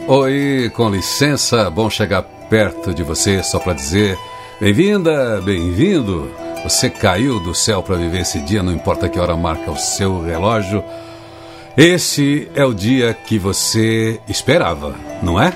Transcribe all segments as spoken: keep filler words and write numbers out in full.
Oi, com licença, bom chegar perto de você só para dizer bem-vinda, bem-vindo. Você caiu do céu para viver esse dia, não importa que hora marca o seu relógio. Esse é o dia que você esperava, não é?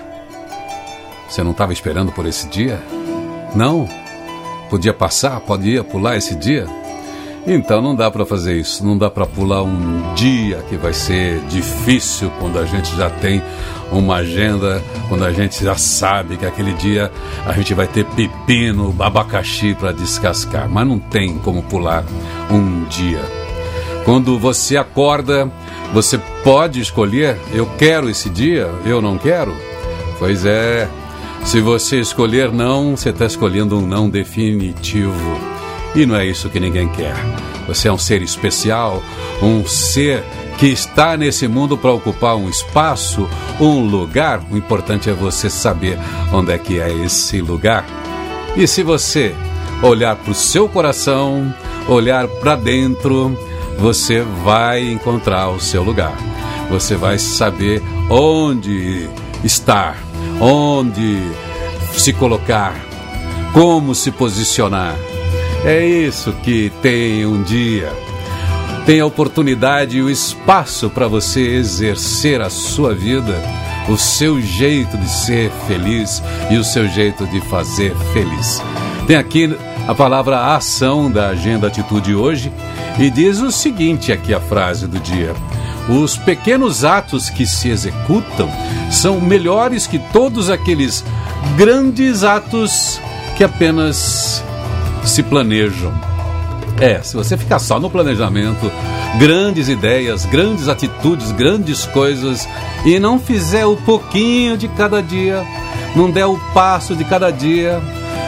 Você não estava esperando por esse dia? Não? Podia passar, podia pular esse dia? Então não dá para fazer isso, não dá para pular um dia que vai ser difícil quando a gente já tem uma agenda, quando a gente já sabe que aquele dia a gente vai ter pepino, abacaxi para descascar, mas não tem como pular um dia. Quando você acorda, você pode escolher, eu quero esse dia, eu não quero? Pois é, se você escolher não, você está escolhendo um não definitivo. E não é isso que ninguém quer. Você é um ser especial, um ser que está nesse mundo para ocupar um espaço, um lugar. O importante é você saber onde é que é esse lugar. E se você olhar para o seu coração, olhar para dentro, você vai encontrar o seu lugar. Você vai saber onde estar, onde se colocar, como se posicionar. É isso que tem um dia. Tem a oportunidade e o espaço para você exercer a sua vida, o seu jeito de ser feliz e o seu jeito de fazer feliz. Tem aqui a palavra ação da Agenda Atitude hoje e diz o seguinte aqui a frase do dia: os pequenos atos que se executam são melhores que todos aqueles grandes atos que apenas se planejam. É, se você ficar só no planejamento, grandes ideias, grandes atitudes, grandes coisas, e não fizer o pouquinho de cada dia, não der o passo de cada dia,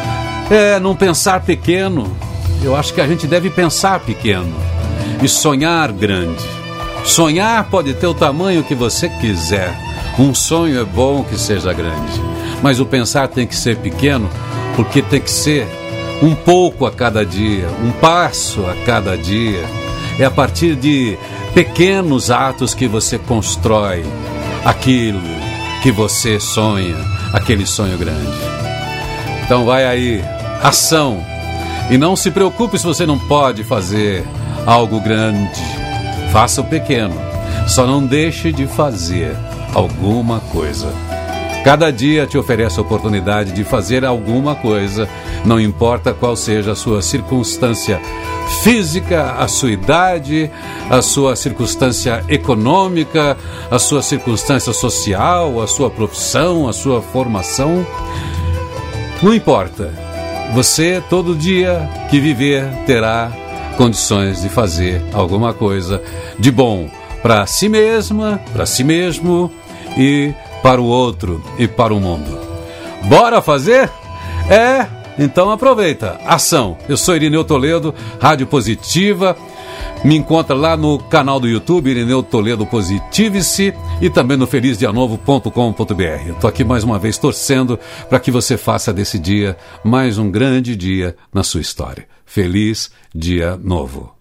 é, não pensar pequeno. Eu acho que a gente deve pensar pequeno e sonhar grande. Sonhar pode ter o tamanho que você quiser. Um sonho é bom que seja grande, mas o pensar tem que ser pequeno, porque tem que ser um pouco a cada dia, um passo a cada dia. É a partir de pequenos atos que você constrói aquilo que você sonha, aquele sonho grande. Então vai aí, ação. E não se preocupe se você não pode fazer algo grande. Faça o pequeno. Só não deixe de fazer alguma coisa. Cada dia te oferece a oportunidade de fazer alguma coisa, não importa qual seja a sua circunstância física, a sua idade, a sua circunstância econômica, a sua circunstância social, a sua profissão, a sua formação. Não importa. Você, todo dia que viver, terá condições de fazer alguma coisa de bom para si mesma, para si mesmo e para o outro e para o mundo. Bora fazer? É, então aproveita. Ação. Eu sou Irineu Toledo, Rádio Positiva. Me encontra lá no canal do YouTube, Irineu Toledo Positive-se, e também no feliz dia novo ponto com ponto b r. Estou aqui mais uma vez torcendo para que você faça desse dia mais um grande dia na sua história. Feliz Dia Novo.